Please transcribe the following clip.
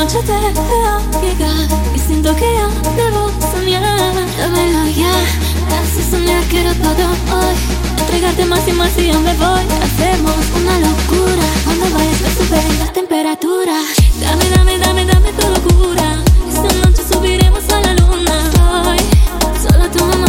noche te veo llegar y siento que ya debo soñar. Dámelo ya, así soñar quiero todo hoy. Entregarte más y yo me voy. Hacemos una locura cuando vayas a subir la temperatura. Dame, dame, dame, dame tu locura. Esta noche subiremos a la luna. Soy solo tu mamá.